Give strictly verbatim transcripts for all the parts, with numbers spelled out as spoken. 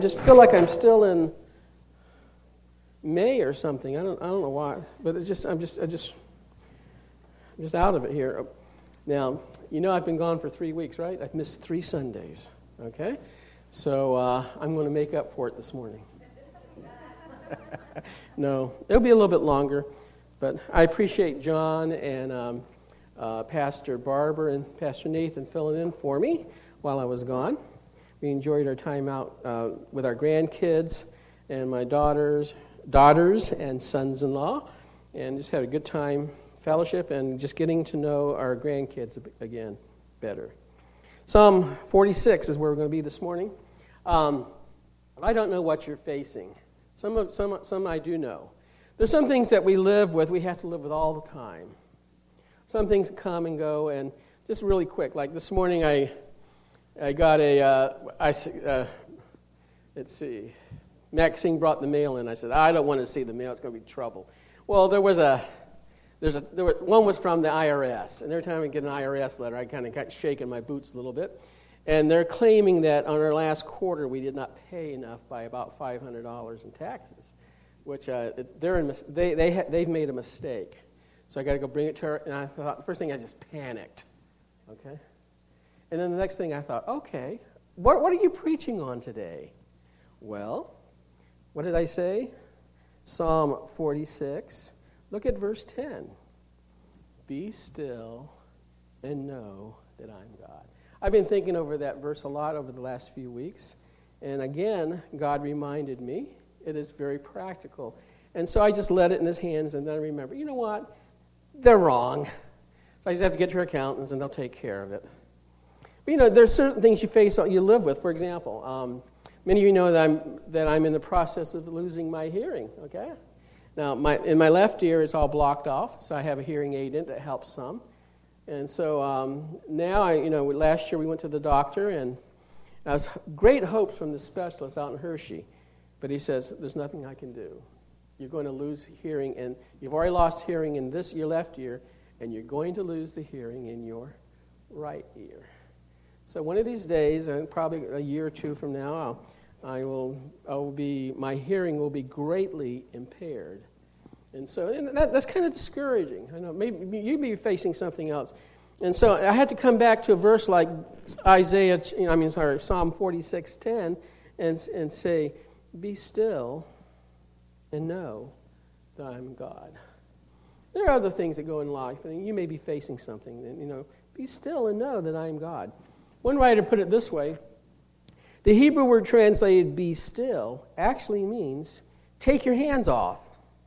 I just feel like I'm still in May or something. I don't I don't know why, but it's just I'm just I just I'm just out of it here. Now, you know I've been gone for three weeks, right? I've missed three Sundays. Okay, so uh, I'm going to make up for it this morning. No, it'll be a little bit longer, but I appreciate John and um, uh, Pastor Barbara and Pastor Nathan filling in for me while I was gone. We enjoyed our time out uh, with our grandkids and my daughters, daughters and sons-in-law, and just had a good time, fellowship, and just getting to know our grandkids again better. Psalm forty-six is where we're going to be this morning. Um, I don't know what you're facing. Some, of, some, some I do know. There's some things that we live with, we have to live with all the time. Some things come and go, and just really quick, like this morning I I got a, uh, I, uh, let's see, Maxine brought the mail in. I said, I don't want to see the mail, it's going to be trouble. Well, there was a, there's a, there were, one was from the I R S, and every time I get an I R S letter, I kind of got shaking my boots a little bit. And they're claiming that on our last quarter, we did not pay enough by about five hundred dollars in taxes, which uh, they're in, they, they ha- they've made a mistake. So I got to go bring it to her, and I thought, the first thing I just panicked, okay? And then the next thing I thought, okay, what, what are you preaching on today? Well, what did I say? Psalm forty-six. Look at verse ten. Be still and know that I'm God. I've been thinking over that verse a lot over the last few weeks. And again, God reminded me it is very practical. And so I just let it in his hands, and then I remember, you know what? They're wrong. So I just have to get to your accountants, and they'll take care of it. But, you know, there's certain things you face, you live with. For example, um, many of you know that I'm that I'm in the process of losing my hearing, okay? Now, my in my left ear, it's all blocked off, so I have a hearing aid in it that helps some. And so um, now, I, you know, last year we went to the doctor, and I was great hopes from the specialist out in Hershey, but he says, there's nothing I can do. You're going to lose hearing, and you've already lost hearing in this your left ear, and you're going to lose the hearing in your right ear. So one of these days, and probably a year or two from now, I'll, I will, I will be, my hearing will be greatly impaired. And so and that, that's kind of discouraging. I know maybe you'd be facing something else. And so I had to come back to a verse like Isaiah, I mean, sorry, Psalm forty-six ten, and and say, be still and know that I'm God. There are other things that go in life, and you may be facing something, and you know, be still and know that I am God. One writer put it this way: the Hebrew word translated "be still" actually means take your hands off.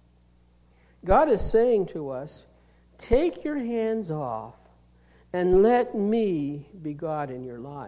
God is saying to us, take your hands off and let me be God in your life.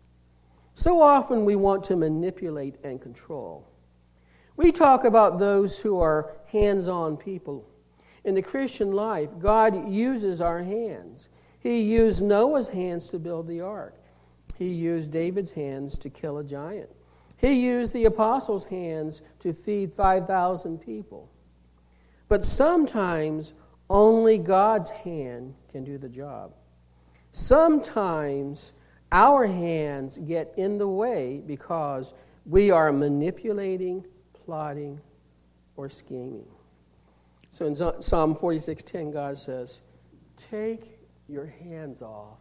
So often we want to manipulate and control. We talk about those who are hands-on people. In the Christian life, God uses our hands. He used Noah's hands to build the ark. He used David's hands to kill a giant. He used the apostles' hands to feed five thousand people. But sometimes only God's hand can do the job. Sometimes our hands get in the way because we are manipulating, plotting, or scheming. So in Psalm forty-six ten, God says, take your hands off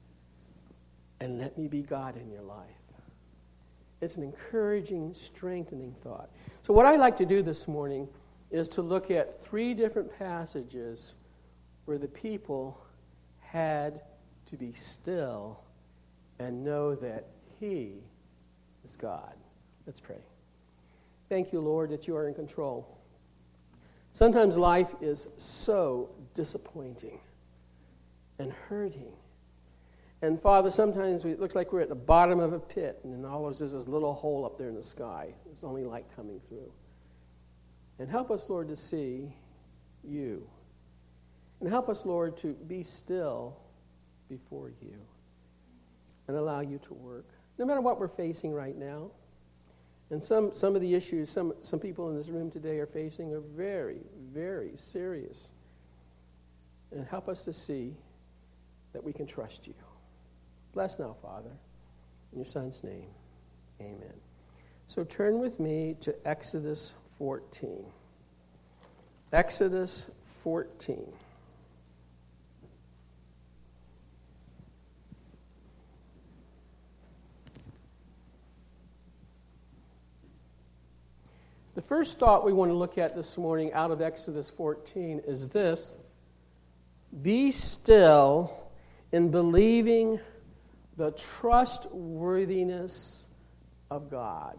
and let me be God in your life. It's an encouraging, strengthening thought. So what I'd like to do this morning is to look at three different passages where the people had to be still and know that He is God. Let's pray. Thank you, Lord, that you are in control. Sometimes life is so disappointing and hurting. And Father, sometimes we, it looks like we're at the bottom of a pit, and then all there's this little hole up there in the sky. There's only light coming through. And help us, Lord, to see you. And help us, Lord, to be still before you and allow you to work. No matter what we're facing right now. And some, some of the issues some, some people in this room today are facing are very, very serious. And help us to see that we can trust you. Bless now, Father. In your Son's name, amen. So turn with me to Exodus fourteen. Exodus fourteen. The first thought we want to look at this morning out of Exodus fourteen is this: be still in believing the trustworthiness of God.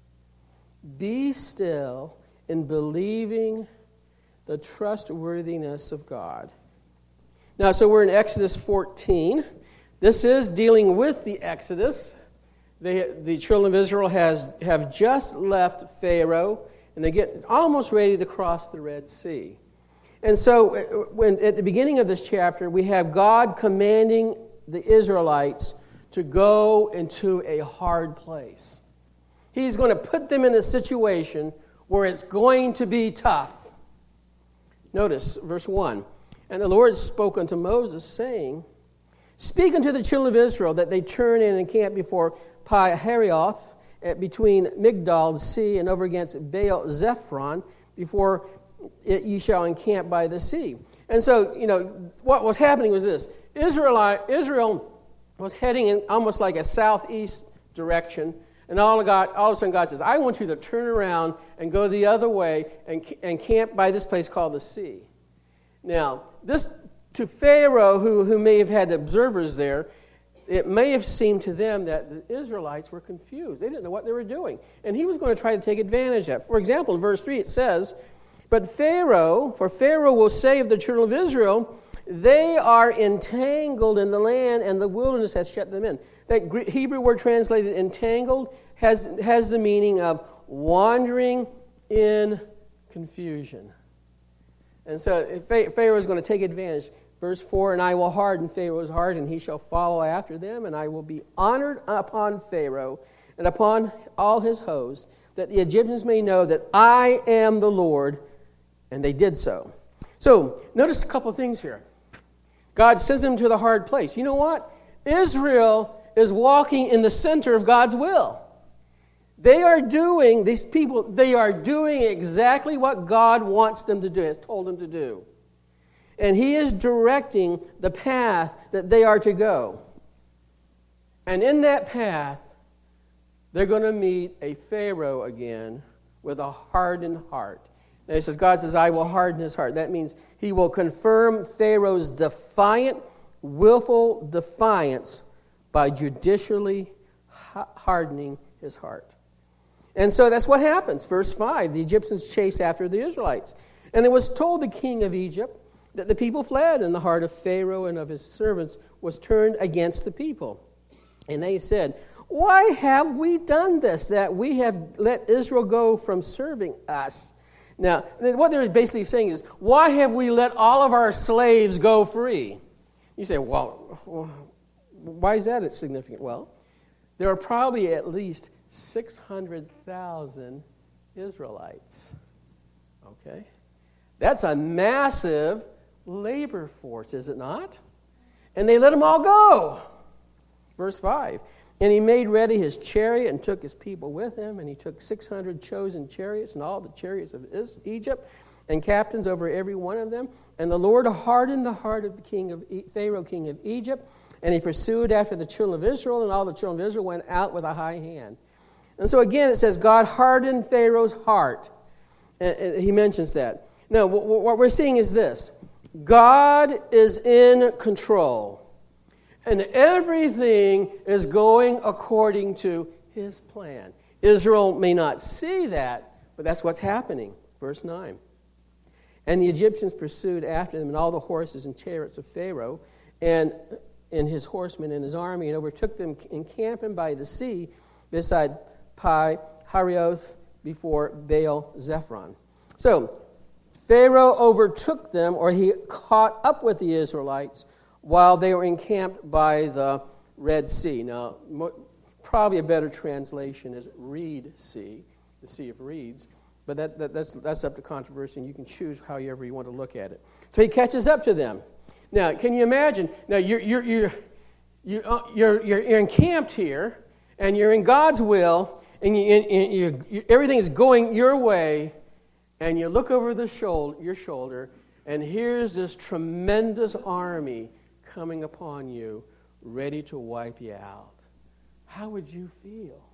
Be still in believing the trustworthiness of God. Now, so we're in Exodus fourteen. This is dealing with the Exodus. They, the children of Israel has, have just left Pharaoh, and they get almost ready to cross the Red Sea. And so when, at the beginning of this chapter, we have God commanding the Israelites to go into a hard place. He's going to put them in a situation where it's going to be tough. Notice verse one. And the Lord spoke unto Moses, saying, Speak unto the children of Israel that they turn in and camp before Pi-hahiroth, between Migdal, the sea, and over against Baal Zephron, before it, ye shall encamp by the sea. And so, you know, what was happening was this. Israel, Israel was heading in almost like a southeast direction, and all of, God, all of a sudden God says, I want you to turn around and go the other way and, and camp by this place called the sea. Now, this to Pharaoh, who, who may have had observers there, it may have seemed to them that the Israelites were confused. They didn't know what they were doing. And he was going to try to take advantage of it. For example, in verse three it says, But Pharaoh, for Pharaoh will say of the children of Israel, they are entangled in the land, and the wilderness has shut them in. That Hebrew word translated entangled has, has the meaning of wandering in confusion. And so Pharaoh is going to take advantage. Verse four, And I will harden Pharaoh's heart, and he shall follow after them, and I will be honored upon Pharaoh and upon all his hosts, that the Egyptians may know that I am the Lord. And they did so. So, notice a couple of things here. God sends them to the hard place. You know what? Israel is walking in the center of God's will. They are doing, these people, they are doing exactly what God wants them to do, has told them to do. And He is directing the path that they are to go. And in that path, they're going to meet a Pharaoh again with a hardened heart. And it says, God says, I will harden his heart. That means He will confirm Pharaoh's defiant, willful defiance by judicially hardening his heart. And so that's what happens. Verse five, the Egyptians chase after the Israelites. And it was told the king of Egypt that the people fled, and the heart of Pharaoh and of his servants was turned against the people. And they said, Why have we done this, that we have let Israel go from serving us? Now, what they're basically saying is, why have we let all of our slaves go free? You say, well, why is that significant? Well, there are probably at least six hundred thousand Israelites. Okay? That's a massive labor force, is it not? And they let them all go. Verse five. And he made ready his chariot and took his people with him, and he took six hundred chosen chariots and all the chariots of Egypt and captains over every one of them. And the Lord hardened the heart of the king of e- Pharaoh, king of Egypt, and he pursued after the children of Israel, and all the children of Israel went out with a high hand. And so again it says God hardened Pharaoh's heart. And he mentions that. Now what we're seeing is this. God is in control. And everything is going according to His plan. Israel may not see that, but that's what's happening. Verse nine. And the Egyptians pursued after them, and all the horses and chariots of Pharaoh, and, and his horsemen and his army, and overtook them encamping by the sea beside Pi-hahiroth before Baal Zephron. So, Pharaoh overtook them, or he caught up with the Israelites, while they were encamped by the Red Sea. Now, mo- probably a better translation is Reed Sea, the Sea of Reeds, but that, that, that's, that's up to controversy, and you can choose however you want to look at it. So he catches up to them. Now, can you imagine? Now, you're, you're, you're, you're, uh, you're, you're, you're encamped here, and you're in God's will, and, you, and you, you, everything's going your way, and you look over the shoulder, your shoulder, and here's this tremendous army coming upon you, ready to wipe you out. How would you feel?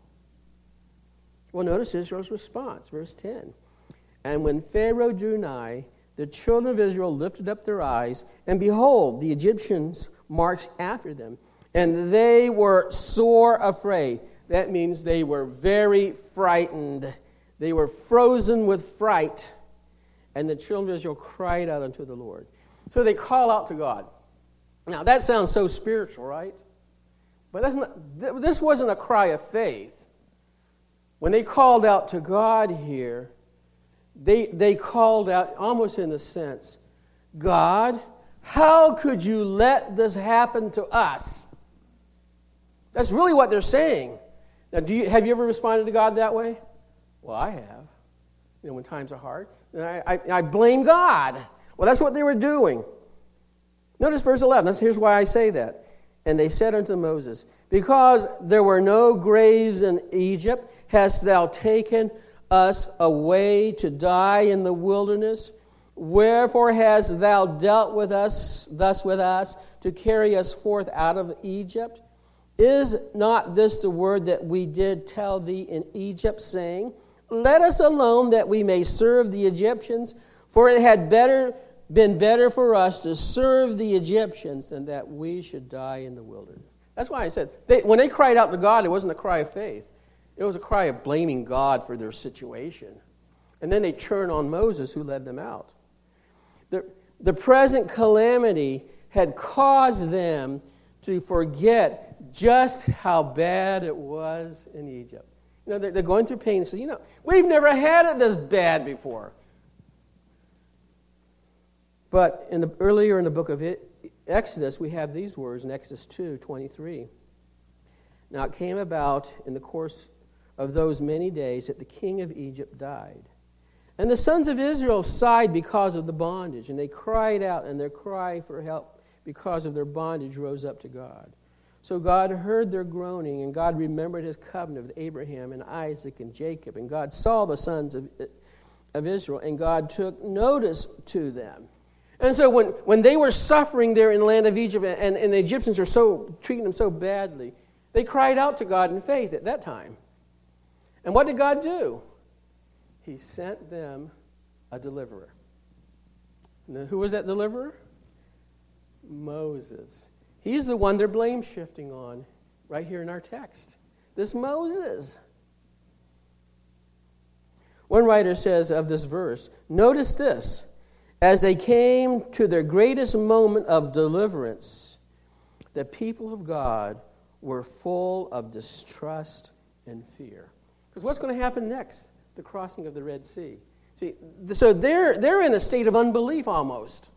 Well, notice Israel's response, verse ten. And when Pharaoh drew nigh, the children of Israel lifted up their eyes, and behold, the Egyptians marched after them, and they were sore afraid. That means they were very frightened. They were frozen with fright. And the children of Israel cried out unto the Lord. So they call out to God. Now, that sounds so spiritual, right? But that's not, this wasn't a cry of faith. When they called out to God here, they, they called out almost in the sense, God, how could you let this happen to us? That's really what they're saying. Now, do you, have you ever responded to God that way? Well, I have. You know, when times are hard. And I, I, I blame God. Well, that's what they were doing. Notice verse eleven. That's, here's why I say that. And they said unto Moses, because there were no graves in Egypt, hast thou taken us away to die in the wilderness? Wherefore hast thou dealt with us, thus with us, to carry us forth out of Egypt? Is not this the word that we did tell thee in Egypt, saying, let us alone that we may serve the Egyptians? For it had better been better for us to serve the Egyptians than that we should die in the wilderness. That's why I said, they, when they cried out to God, it wasn't a cry of faith. It was a cry of blaming God for their situation. And then they turn on Moses, who led them out. The, the present calamity had caused them to forget just how bad it was in Egypt. You know, they're, they're going through pain and say, you know, we've never had it this bad before. But in the, earlier in the book of it, Exodus, we have these words in Exodus two twenty-three. Now it came about in the course of those many days that the king of Egypt died. And the sons of Israel sighed because of the bondage, and they cried out, and their cry for help because of their bondage rose up to God. So God heard their groaning, and God remembered his covenant with Abraham and Isaac and Jacob. And God saw the sons of, of Israel, and God took notice to them. And so when, when they were suffering there in the land of Egypt, and, and the Egyptians were so treating them so badly, they cried out to God in faith at that time. And what did God do? He sent them a deliverer. Now, who was that deliverer? Moses. He's the one they're blame shifting on right here in our text. This Moses. One writer says of this verse, notice this, as they came to their greatest moment of deliverance, the people of God were full of distrust and fear. Because what's going to happen next? The crossing of the Red Sea. See, so they're, they're in a state of unbelief almost.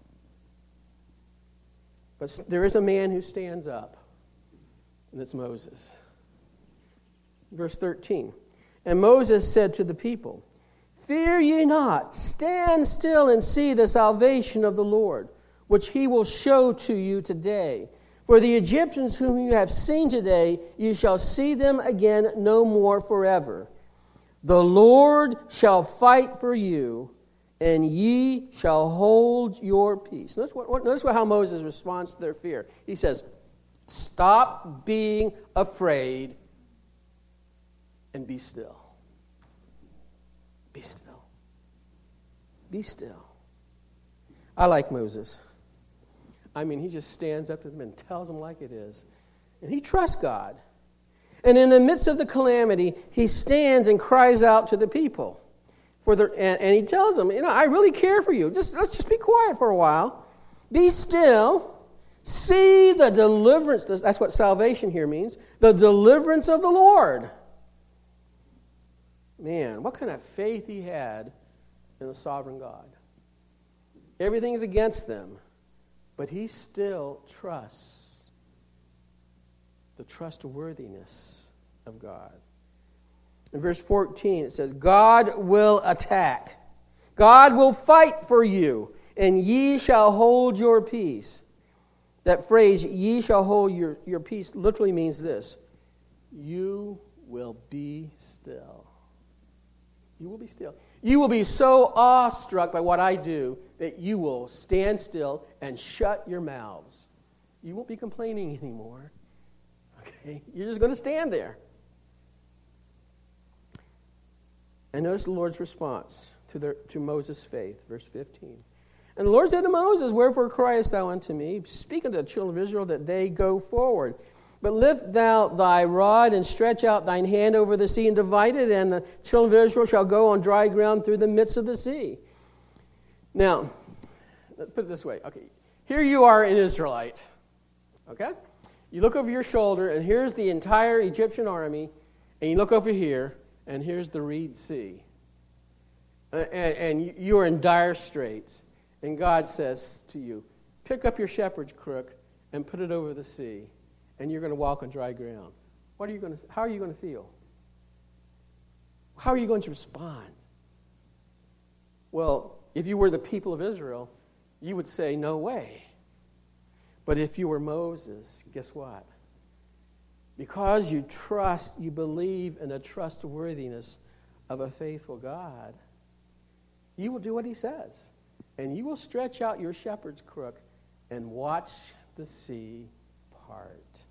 But there is a man who stands up, and it's Moses. Verse thirteen. And Moses said to the people, fear ye not, stand still and see the salvation of the Lord, which he will show to you today. For the Egyptians whom you have seen today, you shall see them again no more forever. The Lord shall fight for you, and ye shall hold your peace. Notice, what, notice what, how Moses responds to their fear. He says, stop being afraid and be still. Be still. Be still. I like Moses. I mean, he just stands up to them and tells them like it is. And he trusts God. And in the midst of the calamity, he stands and cries out to the people. For the, and, and he tells them, you know, I really care for you. Just let's just be quiet for a while. Be still. See the deliverance. That's what salvation here means. The deliverance of the Lord. Man, what kind of faith he had in the sovereign God. Everything's against them, but he still trusts the trustworthiness of God. In verse fourteen, it says, God will attack. God will fight for you, and ye shall hold your peace. That phrase, ye shall hold your, your peace, literally means this. You will be still. You will be still. You will be so awestruck by what I do that you will stand still and shut your mouths. You won't be complaining anymore. Okay? You're just going to stand there. And notice the Lord's response to, their, to Moses' faith, verse fifteen. And the Lord said to Moses, wherefore criest thou unto me? Speak unto the children of Israel that they go forward. But lift thou thy rod and stretch out thine hand over the sea and divide it, and the children of Israel shall go on dry ground through the midst of the sea. Now, let's put it this way. Okay, here you are an Israelite. Okay? You look over your shoulder, and here's the entire Egyptian army, and you look over here, and here's the Reed Sea. And, and you are in dire straits. And God says to you, pick up your shepherd's crook and put it over the sea, and you're going to walk on dry ground. What are you going to? How are you going to feel? How are you going to respond? Well, if you were the people of Israel, you would say, no way. But if you were Moses, guess what? Because you trust, you believe in the trustworthiness of a faithful God, you will do what he says. And you will stretch out your shepherd's crook and watch the sea part.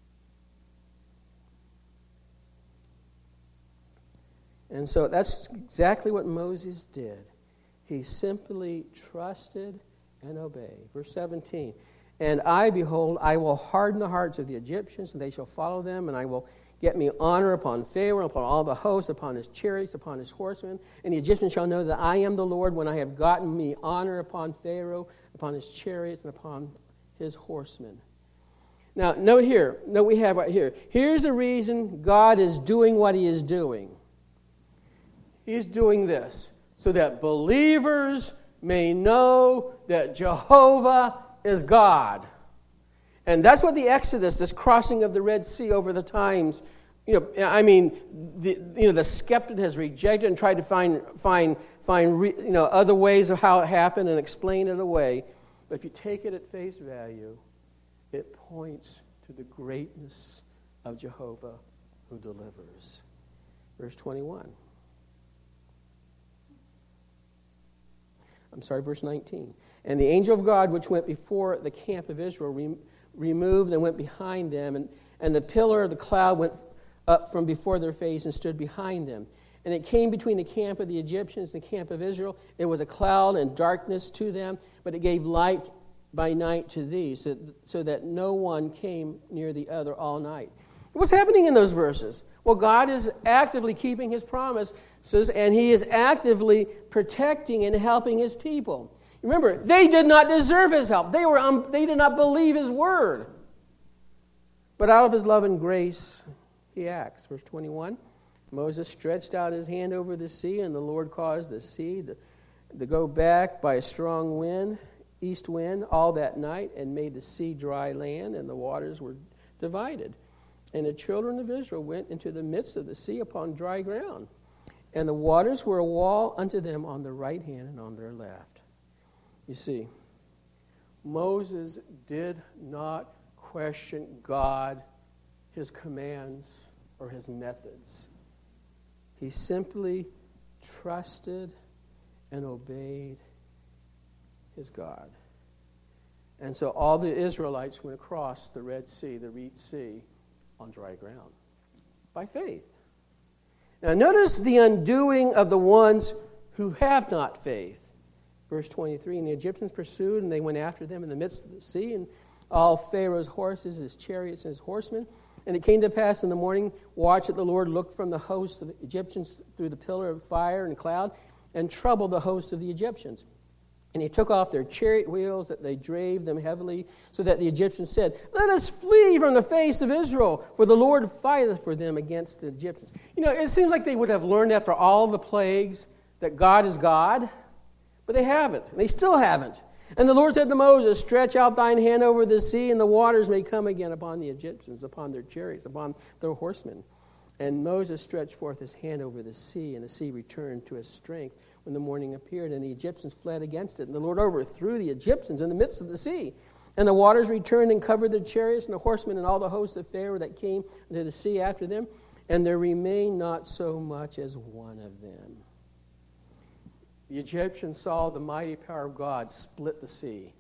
And so that's exactly what Moses did. He simply trusted and obeyed. Verse seventeen. And I, behold, I will harden the hearts of the Egyptians, and they shall follow them, and I will get me honor upon Pharaoh, upon all the host, upon his chariots, upon his horsemen. And the Egyptians shall know that I am the Lord when I have gotten me honor upon Pharaoh, upon his chariots, and upon his horsemen. Now, note here, note we have right here. Here's the reason God is doing what he is doing. He's doing this so that believers may know that Jehovah is God. And that's what the Exodus, this crossing of the Red Sea over the times, you know, I mean, the, you know, the skeptic has rejected and tried to find, find, find, re, you know, other ways of how it happened and explain it away. But if you take it at face value, it points to the greatness of Jehovah who delivers. Verse twenty-one. I'm sorry, verse nineteen. And the angel of God, which went before the camp of Israel, re- removed and went behind them, and, and the pillar of the cloud went up from before their face and stood behind them. And it came between the camp of the Egyptians and the camp of Israel. It was a cloud and darkness to them, but it gave light by night to these, so, so that no one came near the other all night. What's happening in those verses? Well, God is actively keeping his promises, and he is actively protecting and helping his people. Remember, they did not deserve his help. They were um, they did not believe his word. But out of his love and grace, he acts. Verse twenty-one, Moses stretched out his hand over the sea, and the Lord caused the sea to, to go back by a strong wind, east wind, all that night, and made the sea dry land, and the waters were divided. And the children of Israel went into the midst of the sea upon dry ground. And the waters were a wall unto them on their right hand and on their left. You see, Moses did not question God, his commands, or his methods. He simply trusted and obeyed his God. And so all the Israelites went across the Red Sea, the Reed Sea, on dry ground by faith. Now notice the undoing of the ones who have not faith. Verse twenty-three, and the Egyptians pursued, and they went after them in the midst of the sea, and all Pharaoh's horses, his chariots, and his horsemen. And it came to pass in the morning watch that the Lord looked from the host of the Egyptians through the pillar of fire and cloud, and troubled the host of the Egyptians. And he took off their chariot wheels, that they drave them heavily, so that the Egyptians said, let us flee from the face of Israel, for the Lord fighteth for them against the Egyptians. You know, it seems like they would have learned after all the plagues that God is God, but they haven't. They still haven't. And the Lord said to Moses, stretch out thine hand over the sea, and the waters may come again upon the Egyptians, upon their chariots, upon their horsemen. And Moses stretched forth his hand over the sea, and the sea returned to its strength when the morning appeared, and the Egyptians fled against it. And the Lord overthrew the Egyptians in the midst of the sea. And the waters returned and covered the chariots and the horsemen and all the hosts of Pharaoh that came into the sea after them. and there remained not so much as one of them. The Egyptians saw the mighty power of God split the sea.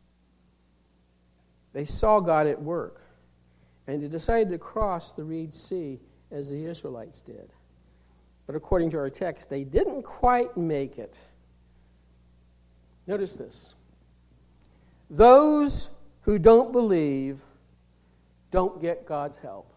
They saw God at work, and they decided to cross the Reed Sea as the Israelites did. But according to our text, they didn't quite make it. Notice this. Those who don't believe don't get God's help.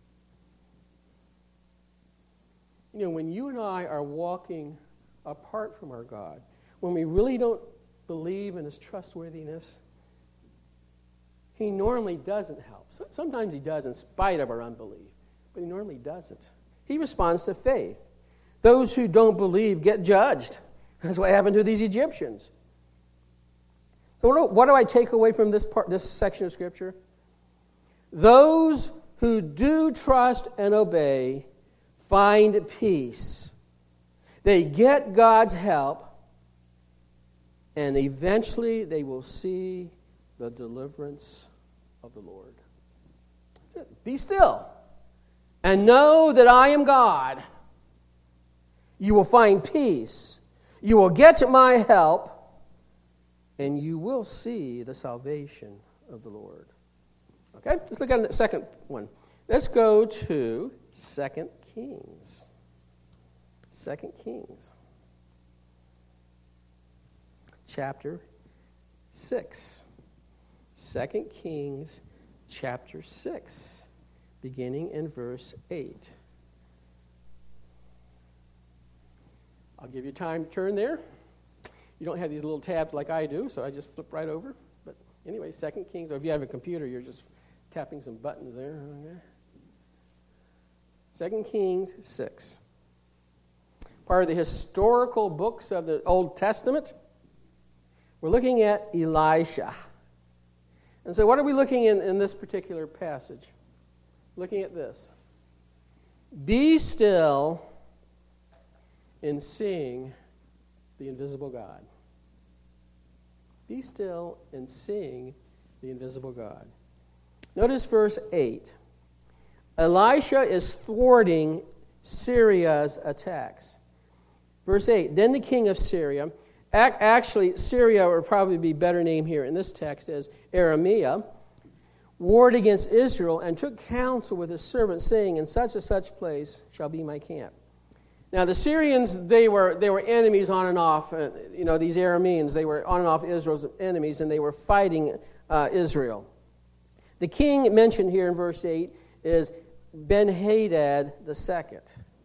You know, when you and I are walking apart from our God, when we really don't believe in His trustworthiness, He normally doesn't help. Sometimes He does in spite of our unbelief, but He normally doesn't. He responds to faith. Those who don't believe get judged. That's what happened to these Egyptians. So what do, what do I take away from this part, this section of Scripture? Those who do trust and obey find peace. They get God's help, and eventually they will see the deliverance of the Lord. That's it. Be still and know that I am God. You will find peace. You will get my help, and you will see the salvation of the Lord. Okay, let's look at the second one. Let's go to Second Kings. Second Kings. Chapter six. Second Kings chapter six, beginning in verse eight. I'll give you time to turn there. You don't have these little tabs like I do, so I just flip right over. But anyway, Second Kings, or if you have a computer, you're just tapping some buttons there. Okay. Second Kings six. Part of the historical books of the Old Testament. We're looking at Elisha. And so what are we looking in in this particular passage? Looking at this. Be still in seeing the invisible God. Be still in seeing the invisible God. Notice verse eight. Elisha is thwarting Syria's attacks. Verse eight, then the king of Syria, actually Syria would probably be a better name here in this text as Aramea, warred against Israel and took counsel with his servants, saying, in such and such place shall be my camp. Now the Syrians, they were they were enemies on and off. Uh, you know, these Arameans, they were on and off Israel's enemies, and they were fighting uh, Israel. The king mentioned here in verse eight is Ben-Hadad the second.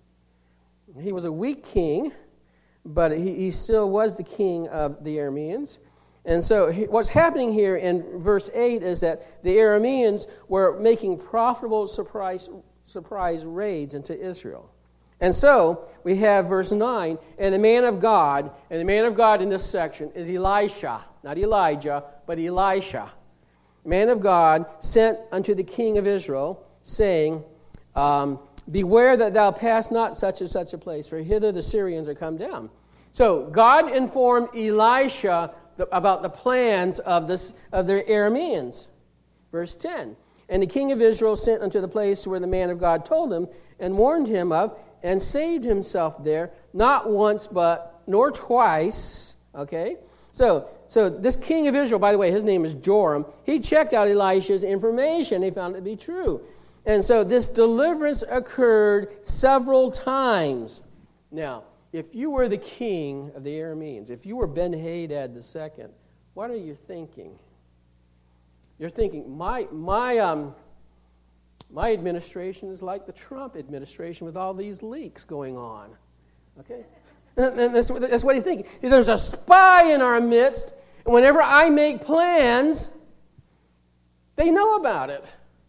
He was a weak king, but he, he still was the king of the Arameans. And so he, what's happening here in verse eight is that the Arameans were making profitable surprise, surprise raids into Israel. And so we have verse nine, and the man of God, and the man of God in this section is Elisha, not Elijah, but Elisha. The man of God sent unto the king of Israel, saying, um, beware that thou pass not such and such a place, for hither the Syrians are come down. So God informed Elisha about the plans of, this, of the Arameans. Verse ten, and the king of Israel sent unto the place where the man of God told him, and warned him of, and saved himself there, not once, but nor twice. Okay? So, so this king of Israel, by the way, his name is Joram, he checked out Elisha's information. He found it to be true. And so this deliverance occurred several times. Now, if you were the king of the Arameans, if you were Ben-Hadad the second, what are you thinking? You're thinking, my my um my administration is like the Trump administration with all these leaks going on. Okay? And that's, that's what he's thinking. There's a spy in our midst, and whenever I make plans, they know about it.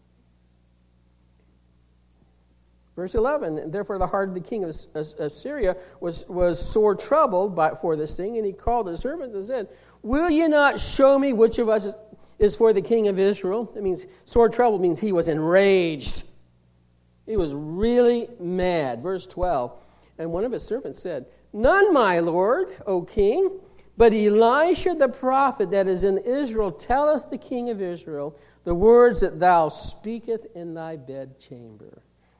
Verse eleven, therefore the heart of the king of, of Syria was, was sore troubled by, for this thing, and he called his servants and said, will you not show me which of us is, is for the king of Israel? That means sore troubled means he was enraged. He was really mad. Verse twelve, and one of his servants said, none, my lord, O king, but Elisha the prophet that is in Israel telleth the king of Israel the words that thou speakest in thy bedchamber.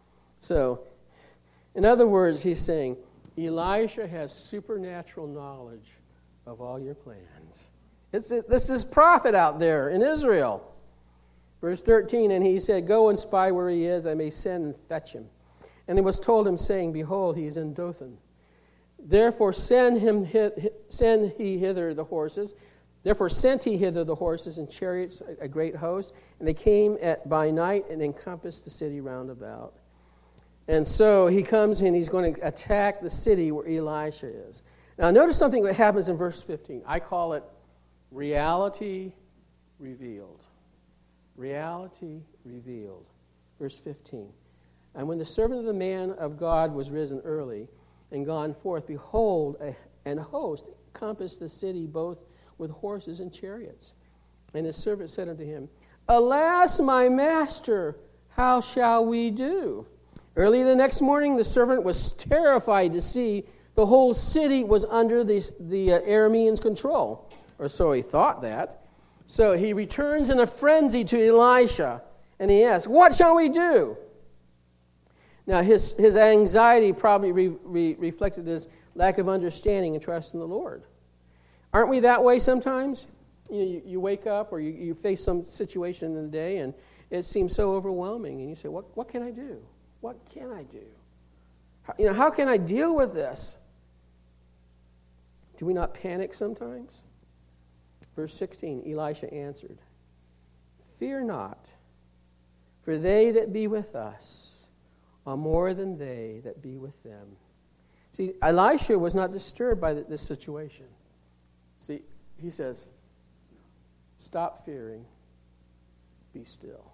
So, in other words, he's saying, Elisha has supernatural knowledge of all your plans. It's, this is prophet out there in Israel. Verse thirteen, and he said, go and spy where he is, I may send and fetch him. And it was told him, saying, behold, he is in Dothan. Therefore send him, send he hither the horses. Therefore sent he hither the horses and chariots, a great host. And they came at by night and encompassed the city round about. And so he comes and he's going to attack the city where Elisha is. Now notice something that happens in verse fifteen. I call it reality revealed. Reality revealed. Verse fifteen. And when the servant of the man of God was risen early and gone forth, behold, a, an host compassed the city both with horses and chariots. And his servant said unto him, alas, my master, how shall we do? Early the next morning, the servant was terrified to see the whole city was under the, the uh, Arameans' control. Or so he thought that. So he returns in a frenzy to Elisha, and he asks, what shall we do? Now, his, his anxiety probably re, re, reflected his lack of understanding and trust in the Lord. Aren't we that way sometimes? You know, you, you wake up or you, you face some situation in the day, and it seems so overwhelming, and you say, what, what can I do? What can I do? How, you know, how can I deal with this? Do we not panic sometimes? Verse sixteen, Elisha answered, fear not, for they that be with us are more than they that be with them. See, Elisha was not disturbed by this situation. See, he says, stop fearing, be still.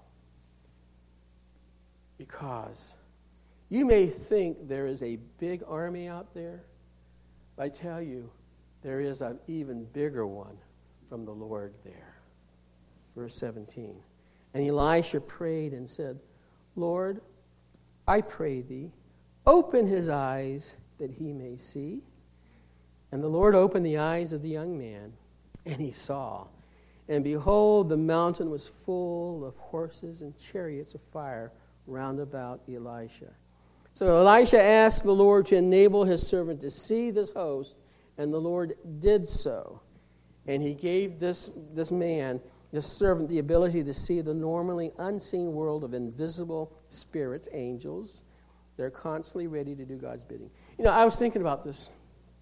Because you may think there is a big army out there, but I tell you, there is an even bigger one from the Lord there. Verse seventeen. And Elisha prayed and said, Lord, I pray thee, open his eyes that he may see. And the Lord opened the eyes of the young man, and he saw. And behold, the mountain was full of horses and chariots of fire round about Elisha. So Elisha asked the Lord to enable his servant to see this host, and the Lord did so. And he gave this, this man, this servant, the ability to see the normally unseen world of invisible spirits, angels. They're constantly ready to do God's bidding. You know, I was thinking about this.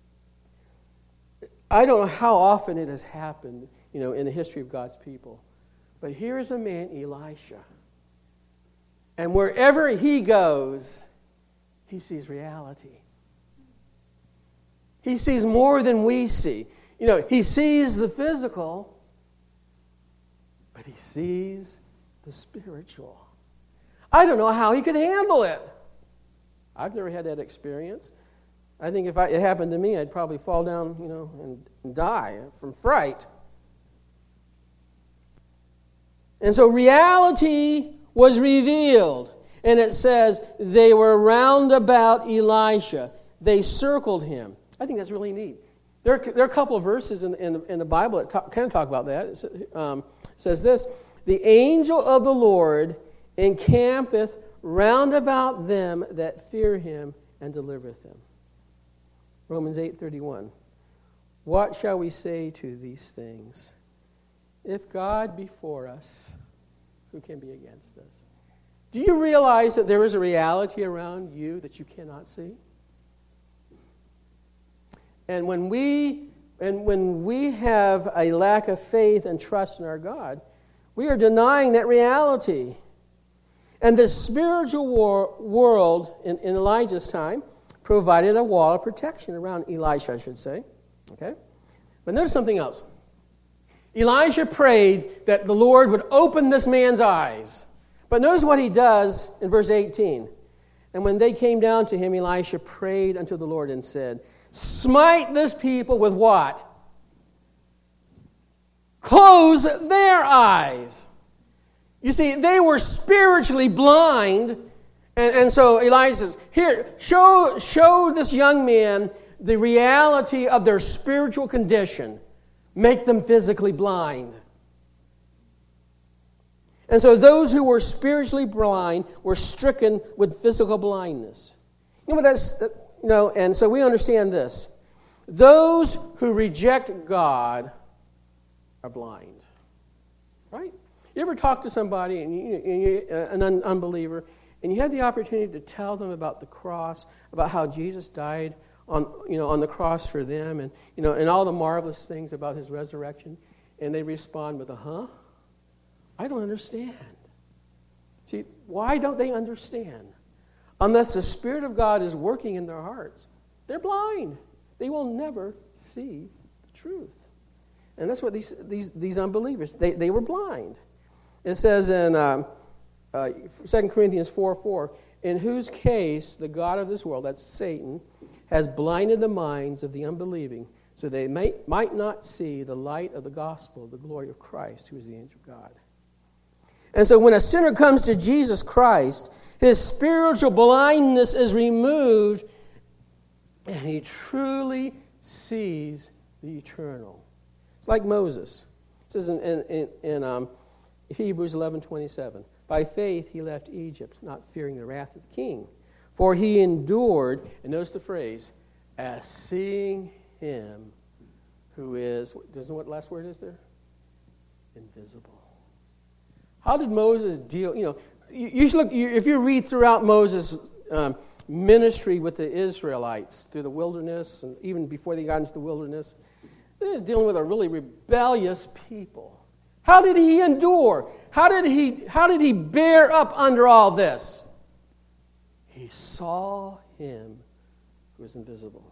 I don't know how often it has happened, you know, in the history of God's people. But here is a man, Elisha. And wherever he goes, he sees reality. He sees more than we see. You know, he sees the physical, but he sees the spiritual. I don't know how he could handle it. I've never had that experience. I think if I, it happened to me, I'd probably fall down, you know, and, and die from fright. And so reality was revealed. And it says, they were round about Elisha. They circled him. I think that's really neat. There are, there are a couple of verses in, in, in the Bible that talk, kind of talk about that. It um, says this, the angel of the Lord encampeth round about them that fear him and delivereth them. Romans eight thirty-one. What shall we say to these things? If God be for us, who can be against us? Do you realize that there is a reality around you that you cannot see? And when we and when we have a lack of faith and trust in our God, we are denying that reality. And the spiritual war, world in, in Elijah's time provided a wall of protection around Elisha, I should say. Okay? But notice something else. Elijah prayed that the Lord would open this man's eyes. But notice what he does in verse eighteen. And when they came down to him, Elisha prayed unto the Lord and said, smite this people with what? Close their eyes. You see, they were spiritually blind. And, and so Elijah says, here, show, show this young man the reality of their spiritual condition. Make them physically blind. And so those who were spiritually blind were stricken with physical blindness. You know what that's, you know, and so we understand this. Those who reject God are blind. Right? You ever talk to somebody, and you, and you, an un- unbeliever, and you had the opportunity to tell them about the cross, about how Jesus died on, you know, on the cross for them, and you know, and all the marvelous things about his resurrection, and they respond with a huh? I don't understand. See, why don't they understand? Unless the Spirit of God is working in their hearts, they're blind. They will never see the truth. And that's what these these these unbelievers, they, they were blind. It says in um, uh, Second Corinthians four four, in whose case the God of this world, that's Satan, has blinded the minds of the unbelieving, so they might, might not see the light of the gospel, the glory of Christ, who is the image of God. And so when a sinner comes to Jesus Christ, his spiritual blindness is removed, and he truly sees the eternal. It's like Moses. It says in, in, in, in um, Hebrews eleven twenty-seven, by faith he left Egypt, not fearing the wrath of the king. For he endured, and notice the phrase, as seeing him who is, doesn't know what last word is there? Invisible. How did Moses deal, you know, you, you should look, you, if you read throughout Moses' um, ministry with the Israelites through the wilderness, and even before they got into the wilderness, he was dealing with a really rebellious people. How did he endure? How did he, how did he bear up under all this? He saw him who was invisible.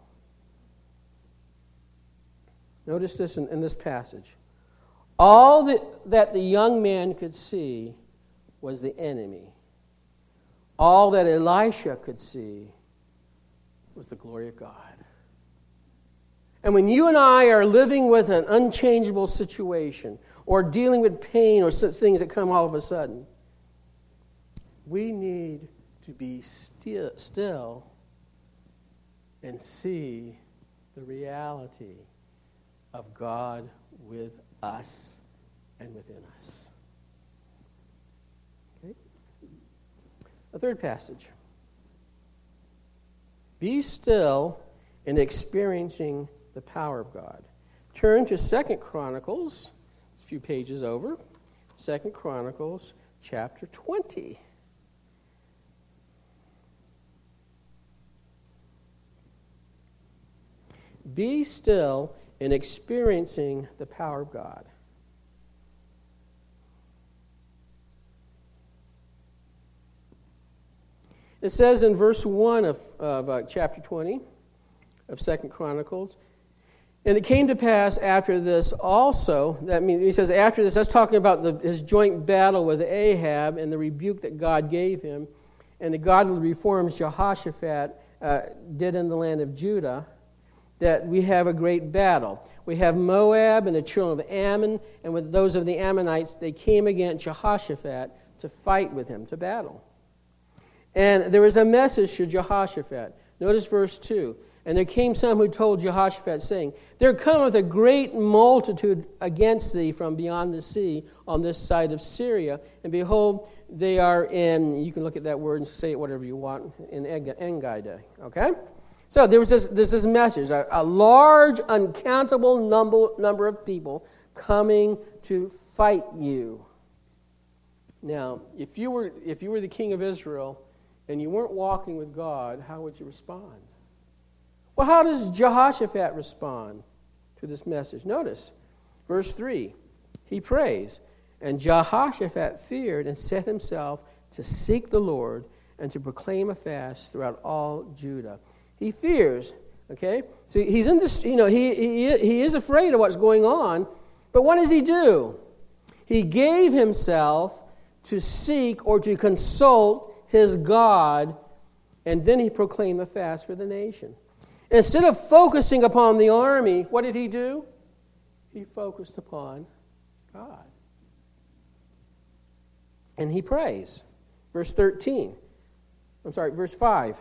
Notice this in, in this passage. All that, that the young man could see was the enemy. All that Elisha could see was the glory of God. And when you and I are living with an unchangeable situation or dealing with pain or things that come all of a sudden, we need to be still, still and see the reality of God with us and within us. Okay? A third passage. Be still in experiencing the power of God. Turn to Second Chronicles, a few pages over. Second Chronicles chapter twenty. Be still in experiencing the power of God. It says in verse one of, of uh, chapter twenty of Second Chronicles, and it came to pass after this also, that means he says after this, that's talking about the, his joint battle with Ahab and the rebuke that God gave him, and the godly reforms Jehoshaphat uh, did in the land of Judah, that we have a great battle. We have Moab and the children of Ammon, and with those of the Ammonites, they came against Jehoshaphat to fight with him, to battle. And there was a message to Jehoshaphat. Notice verse two. And there came some who told Jehoshaphat, saying, there cometh a great multitude against thee from beyond the sea on this side of Syria. And behold, they are in, you can look at that word and say it whatever you want, in Engedi. Okay? So there was this, there's this message, a, a large, uncountable number, number of people coming to fight you. Now, if you were if you were the king of Israel and you weren't walking with God, how would you respond? Well, how does Jehoshaphat respond to this message? Notice, verse three, he prays, and Jehoshaphat feared and set himself to seek the Lord and to proclaim a fast throughout all Judah. He fears, okay? So he's in this, you know, he, he, he is afraid of what's going on, but what does he do? He gave himself to seek or to consult his God, and then he proclaimed a fast for the nation. Instead of focusing upon the army, what did he do? He focused upon God. And he prays. Verse thirteen. I'm sorry, verse five.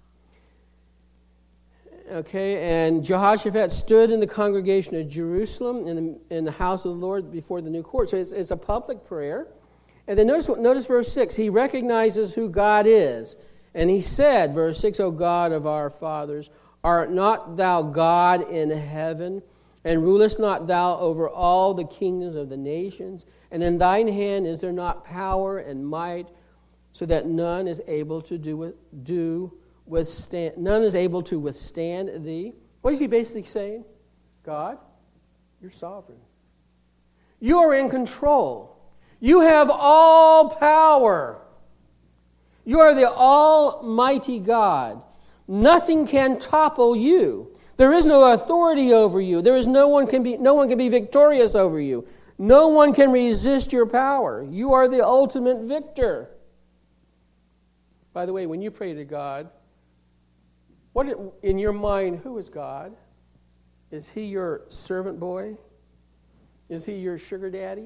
Okay, and Jehoshaphat stood in the congregation of Jerusalem in the, in the house of the Lord before the new court. So it's, it's a public prayer. And then notice, notice verse six. He recognizes who God is. And he said, verse six, O God of our fathers, art not thou God in heaven, and rulest not thou over all the kingdoms of the nations? And in thine hand is there not power and might, so that none is able to do, do withstand, none is able to withstand thee? What is he basically saying? God, you're sovereign. You are in control. You have all power. You are the almighty God. Nothing can topple you. There is no authority over you. There is no one can be no one can be victorious over you. No one can resist your power. You are the ultimate victor. By the way, when you pray to God, what in your mind, who is God? Is he your servant boy? Is he your sugar daddy?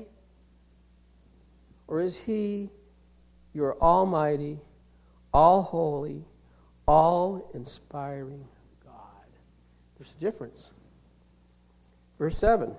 Or is he your almighty, all-holy, all-inspiring God? There's a difference. Verse seven.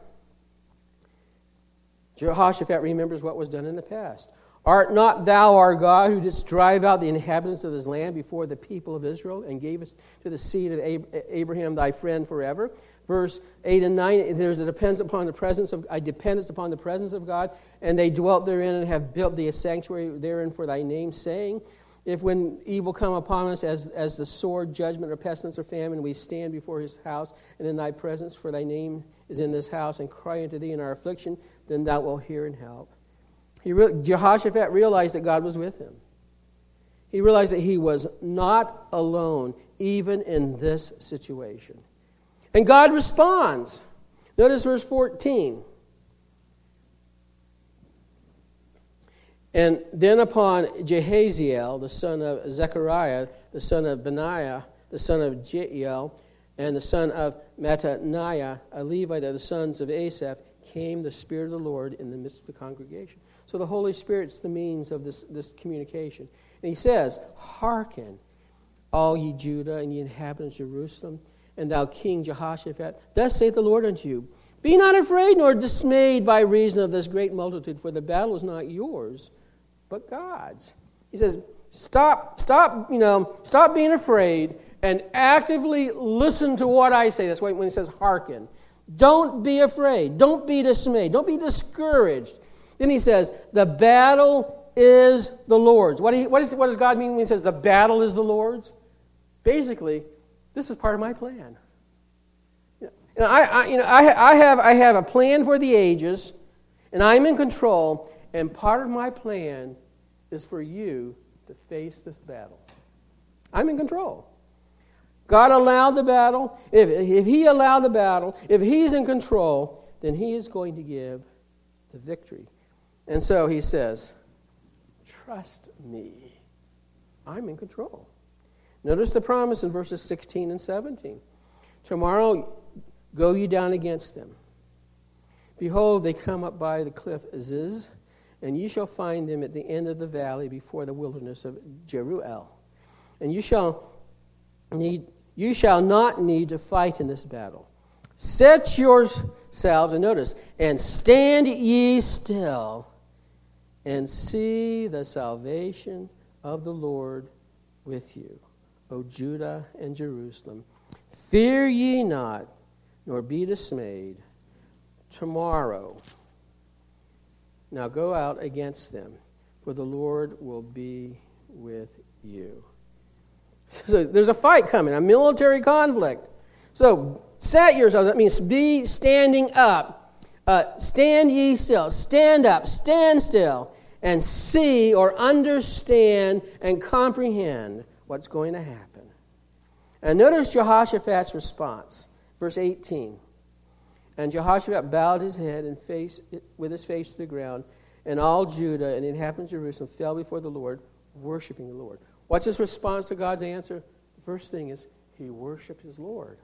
Jehoshaphat remembers what was done in the past. Art not thou our God, who didst drive out the inhabitants of this land before the people of Israel, and gave us to the seed of Abraham thy friend forever? Verse eight and nine, there's a dependence upon the presence of I dependence upon the presence of God, and they dwelt therein and have built thee a sanctuary therein for thy name, saying, if when evil come upon us as, as the sword, judgment, or pestilence, or famine, we stand before his house and in thy presence, for thy name is in this house, and cry unto thee in our affliction, then thou wilt hear and help. He re- Jehoshaphat realized that God was with him. He realized that he was not alone, even in this situation. And God responds. Notice verse fourteen. And then upon Jehaziel, the son of Zechariah, the son of Benaiah, the son of Jeiel, and the son of Mattaniah, a Levite of the sons of Asaph, came the Spirit of the Lord in the midst of the congregation. So the Holy Spirit's the means of this, this communication. And he says, hearken, all ye Judah and ye inhabitants of Jerusalem, and thou King Jehoshaphat, thus saith the Lord unto you, be not afraid nor dismayed by reason of this great multitude, for the battle is not yours, but God's. He says, stop, stop, you know, stop being afraid and actively listen to what I say. That's why when he says hearken. Don't be afraid. Don't be dismayed. Don't be discouraged. Then he says, the battle is the Lord's. What, do you, what, is, what does God mean when he says the battle is the Lord's? Basically, this is part of my plan. You know, I, I, you know, I, I, have, I have a plan for the ages, and I'm in control, and part of my plan is for you to face this battle. I'm in control. God allowed the battle. If, if he allowed the battle, if he's in control, then he is going to give the victory. And so he says, trust me. I'm in control. Notice the promise in verses sixteen and seventeen. Tomorrow go ye down against them. Behold, they come up by the cliff Ziz, and ye shall find them at the end of the valley before the wilderness of Jeruel. And you shall need you shall not need to fight in this battle. Set yourselves, and notice, and stand ye still, and see the salvation of the Lord with you, O Judah and Jerusalem. Fear ye not, nor be dismayed. Tomorrow, now go out against them, for the Lord will be with you. So there's a fight coming, a military conflict. So set yourselves, that means be standing up. Uh, stand ye still, stand up, stand still, and see or understand and comprehend what's going to happen. And notice Jehoshaphat's response, verse eighteen. And Jehoshaphat bowed his head and face with his face to the ground, and all Judah and the inhabitants of Jerusalem fell before the Lord, worshiping the Lord. What's his response to God's answer? The first thing is he worshiped his Lord.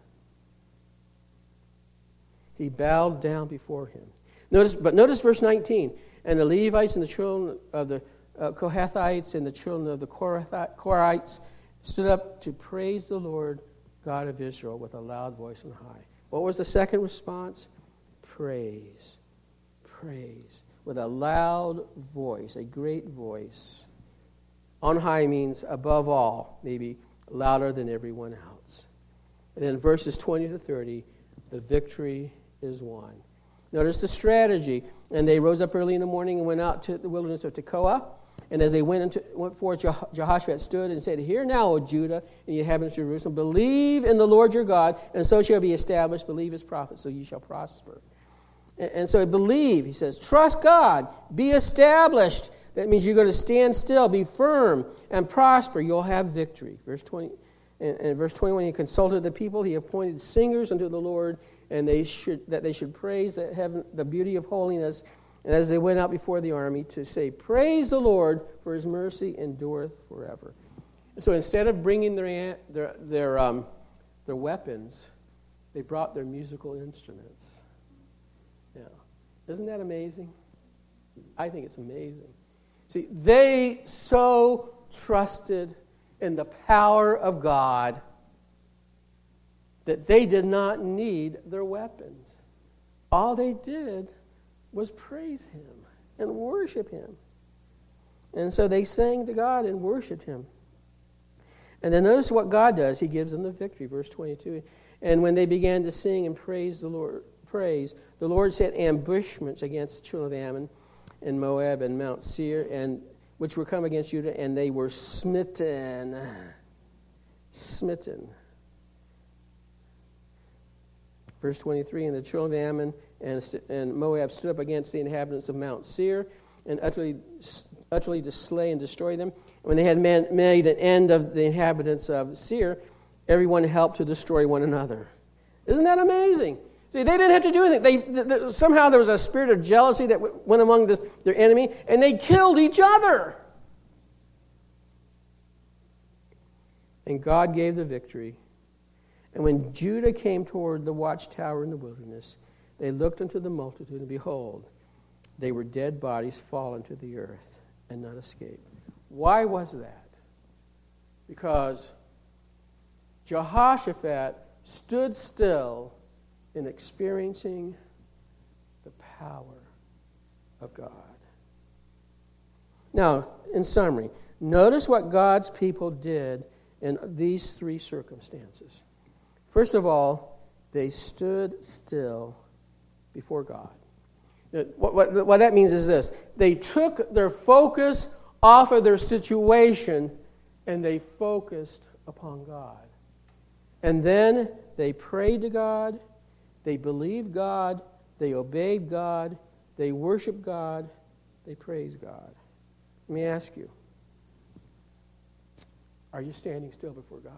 He bowed down before him. Notice, but notice verse nineteen. And the Levites and the children of the uh, Kohathites and the children of the Korahites stood up to praise the Lord God of Israel with a loud voice on high. What was the second response? Praise. Praise. with a loud voice, a great voice. On high means above all, maybe louder than everyone else. And then verses twenty to thirty, the victory is won. Notice the strategy. And they rose up early in the morning and went out to the wilderness of Tekoa. And as they went into went forth, Jeho- Jehoshaphat stood and said, "Hear now, O Judah, and ye inhabitants of Jerusalem, believe in the Lord your God, and so shall be established. Believe his prophets, so ye shall prosper." And, and so believe, he says, trust God, be established. That means you're going to stand still, be firm, and prosper. You'll have victory. Verse twenty, and, and verse twenty-one, he consulted the people. He appointed singers unto the Lord, and they should that they should praise the heaven, the beauty of holiness. And as they went out before the army to say, "Praise the Lord, for his mercy endureth forever." So instead of bringing their their their, um, their weapons, they brought their musical instruments. Yeah, isn't that amazing? I think it's amazing. See, they so trusted in the power of God that they did not need their weapons. All they did was praise him and worship him. And so they sang to God and worshiped him. And then notice what God does. He gives them the victory. Verse twenty-two. And when they began to sing and praise the Lord, praise, the Lord set ambushments against the children of Ammon and Moab and Mount Seir, and which were come against Judah, and they were smitten. Smitten. Verse twenty-three, and the children of Ammon and, and Moab stood up against the inhabitants of Mount Seir and utterly utterly to slay and destroy them. When they had man, made an end of the inhabitants of Seir, everyone helped to destroy one another. Isn't that amazing? See, they didn't have to do anything. They, they, they somehow there was a spirit of jealousy that went among this, their enemy, and they killed each other. And God gave the victory. And when Judah came toward the watchtower in the wilderness, they looked unto the multitude, and behold, they were dead bodies fallen to the earth and not escaped. Why was that? Because Jehoshaphat stood still in experiencing the power of God. Now, in summary, notice what God's people did in these three circumstances. First of all, they stood still before God. What, what, what that means is this. They took their focus off of their situation and they focused upon God. And then they prayed to God, they believed God, they obeyed God, they worshiped God, they praised God. Let me ask you, are you standing still before God?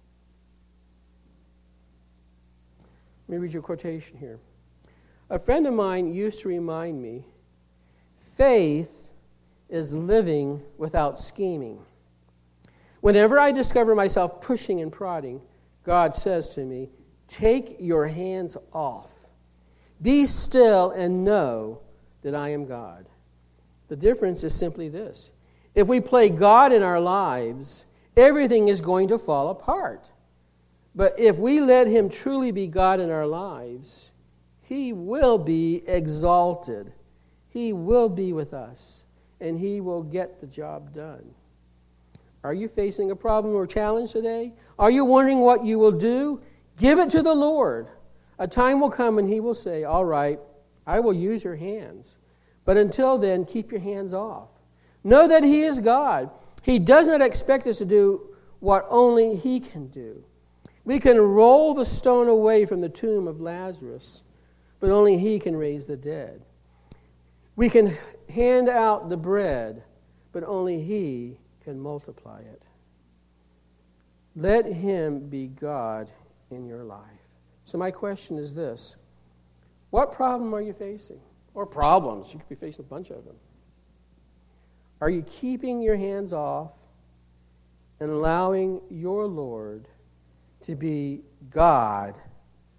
Let me read you a quotation here. A friend of mine used to remind me, faith is living without scheming. Whenever I discover myself pushing and prodding, God says to me, take your hands off. Be still and know that I am God. The difference is simply this. If we play God in our lives, everything is going to fall apart. But if we let him truly be God in our lives, he will be exalted. He will be with us, and he will get the job done. Are you facing a problem or challenge today? Are you wondering what you will do? Give it to the Lord. A time will come when he will say, all right, I will use your hands. But until then, keep your hands off. Know that he is God. He does not expect us to do what only he can do. We can roll the stone away from the tomb of Lazarus, but only he can raise the dead. We can hand out the bread, but only he can multiply it. Let him be God in your life. So my question is this. What problem are you facing? Or problems. You could be facing a bunch of them. Are you keeping your hands off and allowing your Lord to be God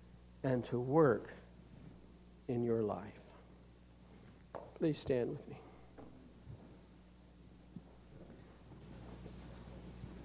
and to work in your life? Please stand with me.